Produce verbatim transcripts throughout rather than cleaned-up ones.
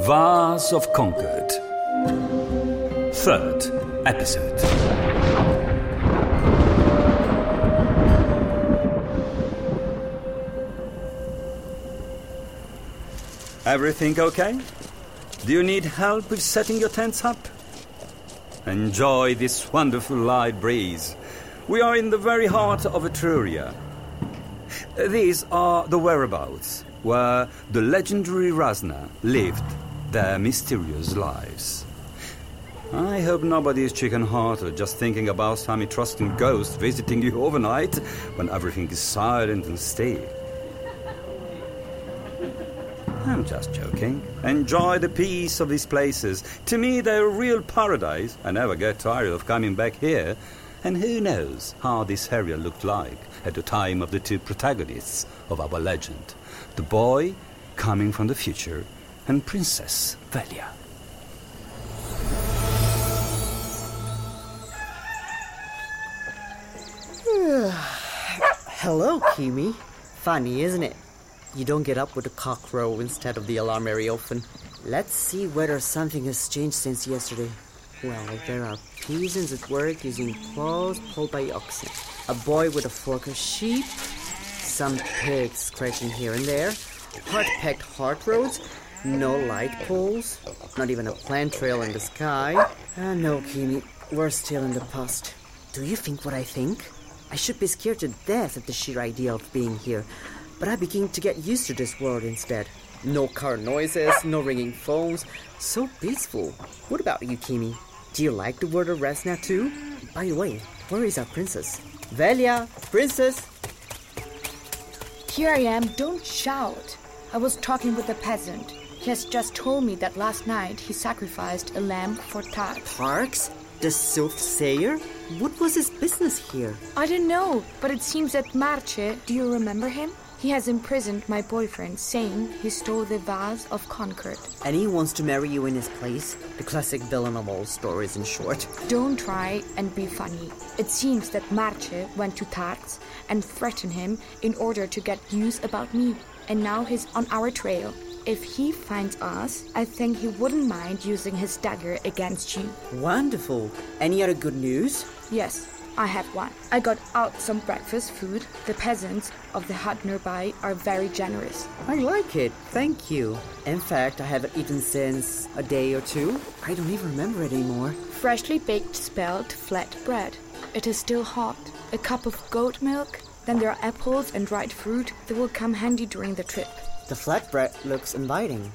Vase of Concord. Third episode. Everything okay? Do you need help with setting your tents up? Enjoy this wonderful light breeze. We are in the very heart of Etruria. These are the whereabouts where the legendary Razna lived their mysterious lives. I hope nobody is chicken-hearted just thinking about some Etruscan ghost visiting you overnight when everything is silent and still. I'm just joking. Enjoy the peace of these places. To me, they're a real paradise. I never get tired of coming back here. And who knows how this area looked like at the time of the two protagonists of our legend. The boy coming from the future and Princess Velia. Hello, Kimi. Funny, isn't it? You don't get up with a cock crow instead of the alarm very often. Let's see whether something has changed since yesterday. Well, there are peasants at work using plows pulled by oxen. A boy with a flock of sheep. Some pigs scratching here and there. Hard-packed hard roads. No light poles. Not even a plant trail in the sky. Ah, no, Kimi. We're still in the past. Do you think what I think? I should be scared to death at the sheer idea of being here. But I begin to get used to this world instead. No car noises, no ringing phones. So peaceful. What about you, Kimi? Do you like the world of Razna too? By the way, where is our princess? Velia, princess! Here I am, don't shout. I was talking with a peasant. He has just told me that last night he sacrificed a lamb for Tarks. Tarks? The soothsayer? What was his business here? I don't know, but it seems that Marce, do you remember him? He has imprisoned my boyfriend, saying he stole the vase of Concord. And he wants to marry you in his place? The classic villain of all stories, in short. Don't try and be funny. It seems that Marce went to Tarks and threatened him in order to get news about me. And now he's on our trail. If he finds us, I think he wouldn't mind using his dagger against you. Wonderful. Any other good news? Yes. I have one. I got out some breakfast food. The peasants of the hut nearby are very generous. I like it. Thank you. In fact, I haven't eaten since a day or two. I don't even remember it anymore. Freshly baked spelt flat bread. It is still hot. A cup of goat milk. Then there are apples and dried fruit that will come handy during the trip. The flatbread looks inviting.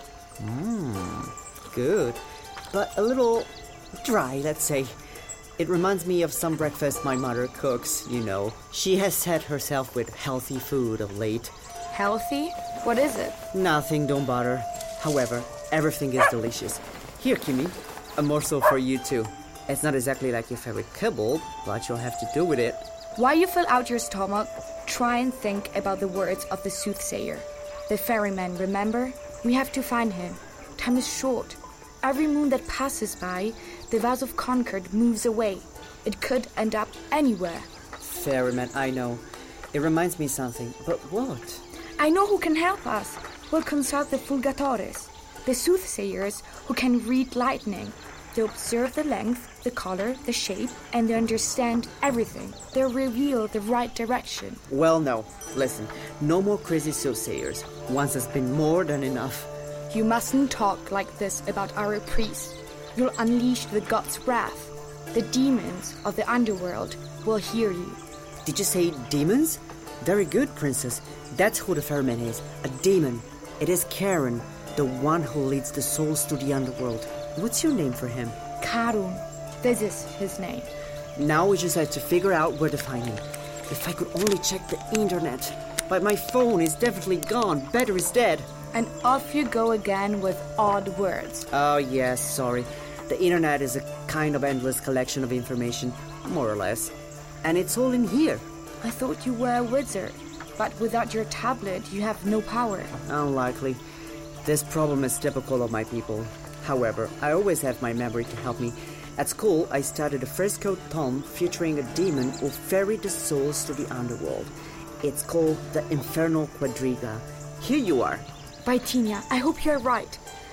Mmm, good. But a little dry, let's say. It reminds me of some breakfast my mother cooks, you know. She has set herself with healthy food of late. Healthy? What is it? Nothing, don't bother. However, everything is delicious. Here, Kimi, a morsel for you too. It's not exactly like your favorite kibble, but you'll have to do with it. While you fill out your stomach, try and think about the words of the soothsayer. The ferryman, remember? We have to find him. Time is short. Every moon that passes by, the vase of Concord moves away. It could end up anywhere. Ferryman, I know. It reminds me something, but what? I know who can help us. We'll consult the Fulgatores, the soothsayers who can read lightning. They observe the length, the color, the shape, and they understand everything. They reveal the right direction. Well, no. Listen, no more crazy soothsayers. Once has been more than enough. You mustn't talk like this about our priest. You'll unleash the gods' wrath. The demons of the underworld will hear you. Did you say demons? Very good, princess. That's who the ferryman is. A demon. It is Karen, the one who leads the souls to the underworld. What's your name for him? Karun. This is his name. Now we just have to figure out where to find him. If I could only check the internet. But my phone is definitely gone. Battery's dead. And off you go again with odd words. Oh, yes, sorry. The internet is a kind of endless collection of information, more or less. And it's all in here. I thought you were a wizard. But without your tablet, you have no power. Unlikely. This problem is typical of my people. However, I always have my memory to help me. At school, I studied a fresco tomb featuring a demon who ferried the souls to the underworld. It's called the Infernal Quadriga. Here you are. Bytinia, I hope you're right.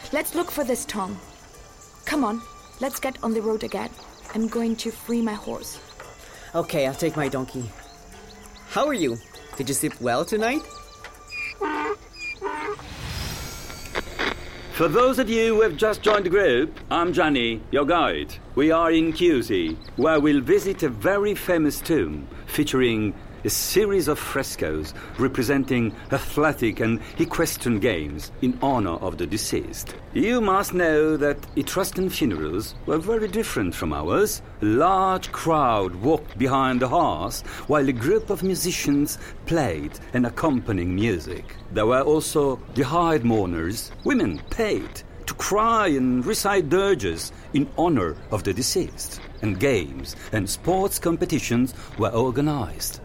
Let's look for this Tom. Come on, let's get on the road again. I'm going to free my horse. Okay, I'll take my donkey. How are you? Did you sleep well tonight? For those of you who have just joined the group, I'm Johnny, your guide. We are in Chiusi, where we'll visit a very famous tomb featuring a series of frescoes representing athletic and equestrian games in honor of the deceased. You must know that Etruscan funerals were very different from ours. A large crowd walked behind the hearse while a group of musicians played an accompanying music. There were also the hired mourners, women paid to cry and recite dirges in honor of the deceased. And games and sports competitions were organized.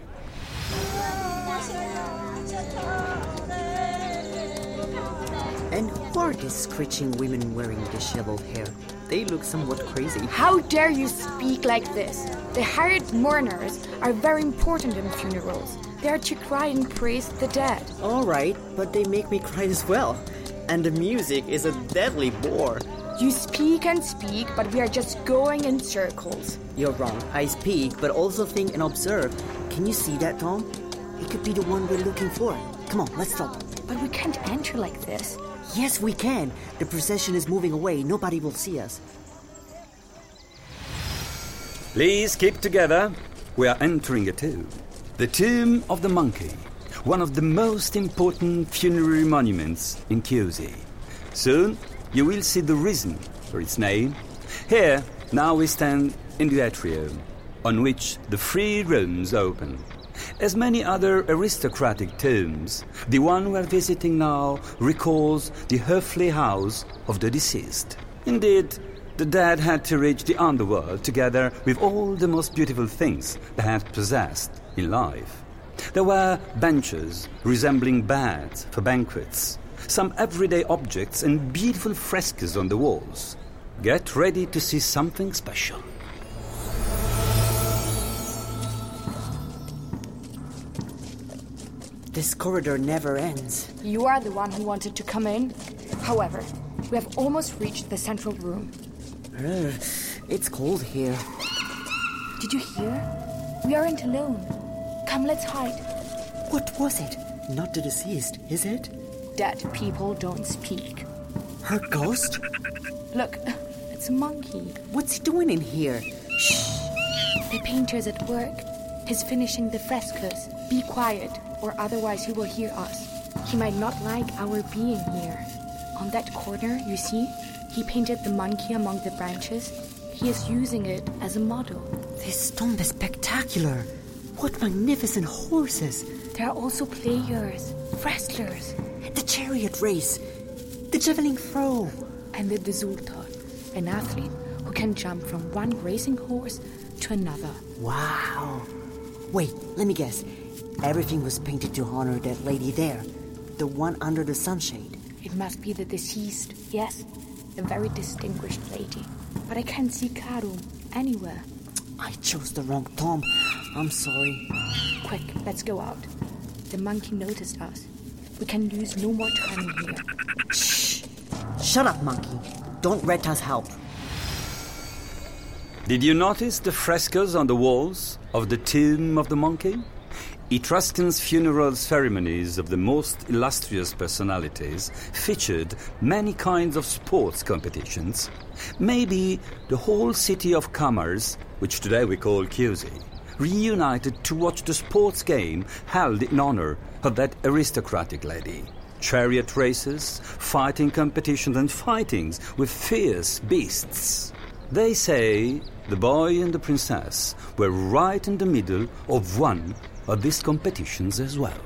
And who are these screeching women wearing disheveled hair? They look somewhat crazy. How dare you speak like this? The hired mourners are very important in funerals. They are to cry and praise the dead. All right, but they make me cry as well. And the music is a deadly bore. You speak and speak, but we are just going in circles. You're wrong. I speak, but also think and observe. Can you see that, Tom? It could be the one we're looking for. Come on, let's stop. But we can't enter like this. Yes, we can. The procession is moving away. Nobody will see us. Please keep together. We are entering a tomb. The Tomb of the Monkey, one of the most important funerary monuments in Chiusi. Soon, you will see the reason for its name. Here, now we stand in the atrium, on which the three rooms open. As many other aristocratic tombs, the one we're visiting now recalls the earthly house of the deceased. Indeed, the dead had to reach the underworld together with all the most beautiful things they had possessed in life. There were benches resembling beds for banquets, some everyday objects and beautiful frescoes on the walls. Get ready to see something special. This corridor never ends. You are the one who wanted to come in. However, we have almost reached the central room. Ugh, it's cold here. Did you hear? We aren't alone. Come, let's hide. What was it? Not the deceased, is it? Dead people don't speak. Her ghost? Look, it's a monkey. What's he doing in here? Shh. The painter's at work. He's finishing the frescoes. Be quiet, or otherwise he will hear us. He might not like our being here. On that corner, you see, he painted the monkey among the branches. He is using it as a model. This tomb is spectacular. What magnificent horses. There are also players, wrestlers. The chariot race. The javelin throw. And the desultor, an athlete who can jump from one racing horse to another. Wow. Wait, let me guess. Everything was painted to honor that lady there. The one under the sunshade. It must be the deceased, yes. A very distinguished lady. But I can't see Karum anywhere. I chose the wrong tomb. I'm sorry. Quick, let's go out. The monkey noticed us. We can lose no more time in here. Shh! Shut up, monkey. Don't let us help. Did you notice the frescoes on the walls of the Tomb of the Monkey? Etruscans' funeral ceremonies of the most illustrious personalities featured many kinds of sports competitions. Maybe the whole city of Kamars, which today we call Chiusi, reunited to watch the sports game held in honor of that aristocratic lady. Chariot races, fighting competitions and fightings with fierce beasts. They say the boy and the princess were right in the middle of one of these competitions as well.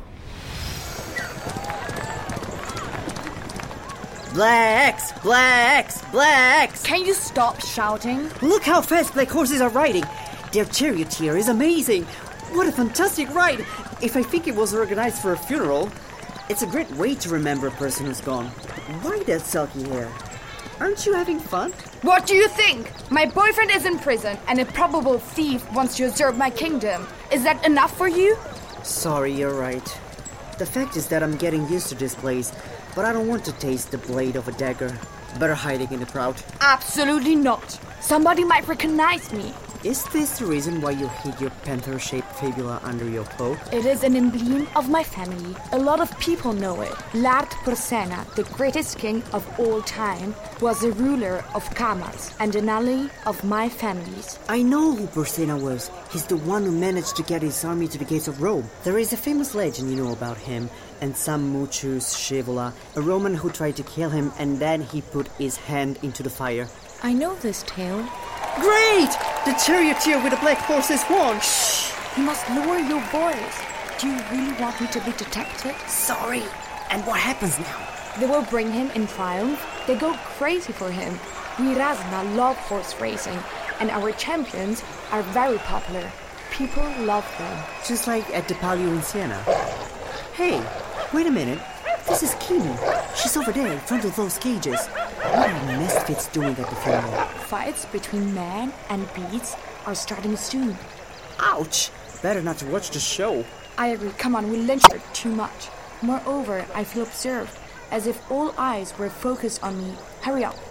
Blacks! Blacks! Blacks! Can you stop shouting? Look how fast black horses are riding. Their charioteer is amazing. What a fantastic ride. If I think it was organized for a funeral, it's a great way to remember a person who's gone. Why that sulky hair? Aren't you having fun? What do you think? My boyfriend is in prison and a probable thief wants to usurp my kingdom. Is that enough for you? Sorry, you're right. The fact is that I'm getting used to this place, but I don't want to taste the blade of a dagger. Better hiding in the crowd. Absolutely not. Somebody might recognize me. Is this the reason why you hid your panther-shaped fibula under your cloak? It is an emblem of my family. A lot of people know it. Lard Porsena, the greatest king of all time, was the ruler of Kamaz and an ally of my family's. I know who Porsena was. He's the one who managed to get his army to the gates of Rome. There is a famous legend you know about him and some Mucius Scaevola, a Roman who tried to kill him and then he put his hand into the fire. I know this tale. Great! The charioteer with the black horse is won! Shh! You must lower your voice. Do you really want me to be detected? Sorry. And what happens now? They will bring him in triumph. They go crazy for him. We Razna love horse racing, and our champions are very popular. People love them. Just like at the Palio in Siena. Hey, wait a minute. This is Kimi. She's over there in front of those cages. What are misfits doing at the funeral? Fights between man and beasts are starting soon. Ouch! Better not to watch the show. I agree. Come on, we lynched her too much. Moreover, I feel observed, as if all eyes were focused on me. Hurry up.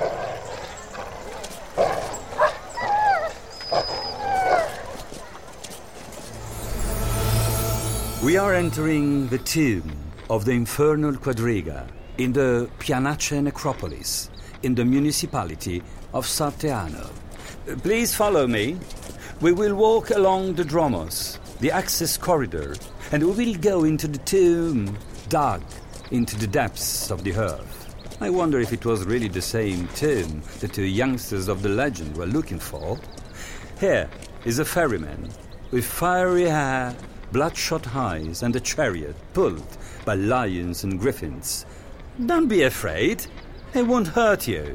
We are entering the tomb of the Infernal Quadriga in the Pianace necropolis in the municipality of Sarteano. Please follow me. We will walk along the dromos, the access corridor, and we will go into the tomb, dug into the depths of the earth. I wonder if it was really the same tomb the two youngsters of the legend were looking for. Here is a ferryman with fiery hair, bloodshot eyes, and a chariot pulled by lions and griffins. Don't be afraid. They won't hurt you.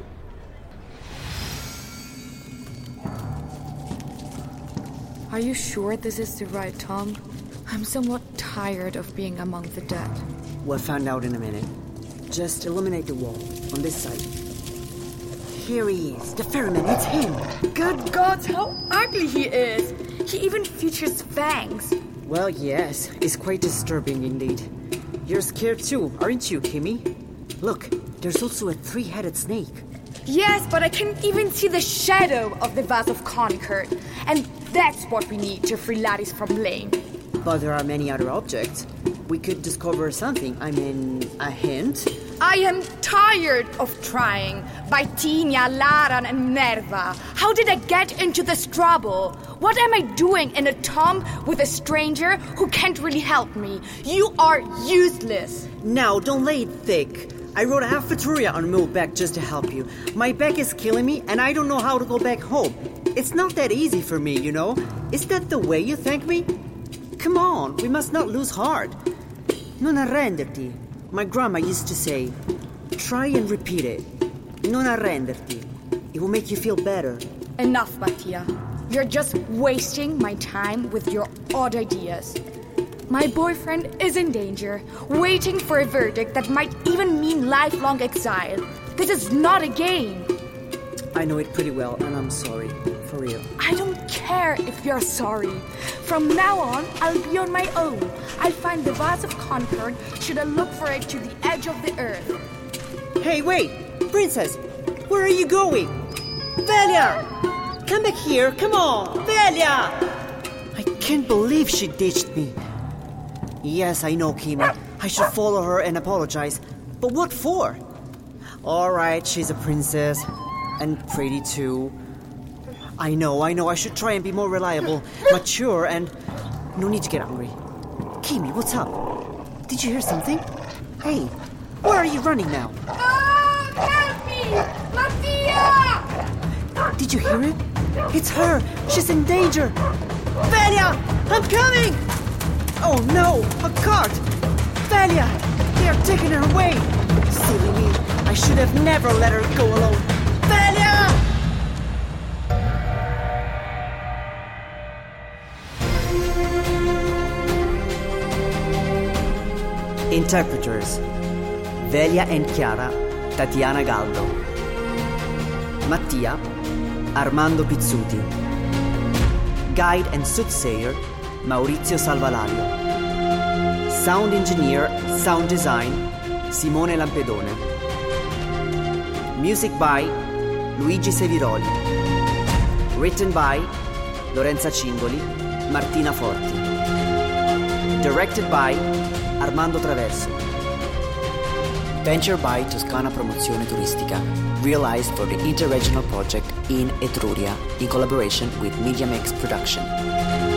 Are you sure this is the right tomb? I'm somewhat tired of being among the dead. We'll find out in a minute. Just illuminate the wall on this side. Here he is, the ferryman, it's him. Good God, how ugly he is! He even features fangs. Well, yes, it's quite disturbing indeed. You're scared too, aren't you, Kimi? Look, there's also a three-headed snake. Yes, but I can't even see the shadow of the vase of Concord. And that's what we need to free Laris from Lane. But there are many other objects. We could discover something, I mean, a hint. I am tired of trying. By Tinia, Laran, and Nerva. How did I get into this trouble? What am I doing in a tomb with a stranger who can't really help me? You are useless. Now, don't lay it thick. I rode a half Futuria on a mule back just to help you. My back is killing me, and I don't know how to go back home. It's not that easy for me, you know? Is that the way you thank me? Come on, we must not lose heart. Non arrenderti. My grandma used to say, try and repeat it. Non arrenderti. It will make you feel better. Enough, Mattia. You're just wasting my time with your odd ideas. My boyfriend is in danger, waiting for a verdict that might even mean lifelong exile. This is not a game. I know it pretty well, and I'm sorry. For real. I don't care if you're sorry. From now on, I'll be on my own. I'll find the vase of Concord should I look for it to the edge of the earth. Hey, wait! Princess! Where are you going? Velia! Come back here, come on! Velia! I can't believe she ditched me. Yes, I know, Kimi. I should follow her and apologize. But what for? Alright, she's a princess. And pretty too. I know, I know, I should try and be more reliable, mature, and... No need to get angry. Kimi, what's up? Did you hear something? Hey, where are you running now? Oh, help me! Mattia! Did you hear it? It's her! She's in danger! Velia! I'm coming! Oh no! A cart! Velia! They are taking her away! Silly me! I should have never let her go alone! Velia! Interpreters: Velia and Chiara, Tatiana Galdo. Mattia, Armando Pizzuti. Guide and soothsayer, Maurizio Salvalario. Sound engineer, sound design, Simone Lampedone. Music by Luigi Seviroli. Written by Lorenza Cingoli, Martina Forti. Directed by Armando Traverso. Venture by Toscana Promozione Turistica, realized for the Interregional Project in Etruria in collaboration with Media Mix Production.